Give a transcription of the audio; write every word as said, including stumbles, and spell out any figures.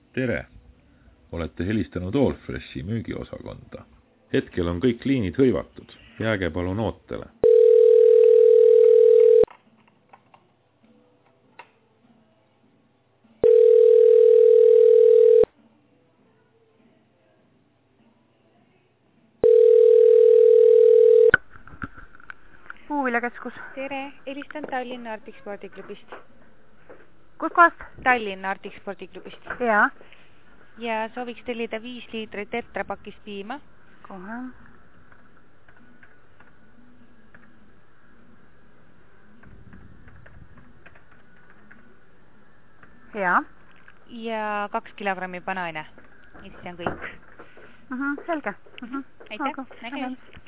Tere! Olete helistanud Allfreshi müügiosakonda. Hetkel on kõik liinid hõivatud. Jääge palun ootele. Puuviljakeskus. Tere, helistan Tallinna Arctic Spordiklubist. Kus kohast? Tallinna Arctic Spordiklubist. Jaa. Ja sooviks tellida viis liitrit tetrapakist piima. Kohe. Jaa. Ja kaks kilogrammi banaane. Ja siis on kõik. Uh -huh, selge. Uh -huh. Aitäh, nägemist.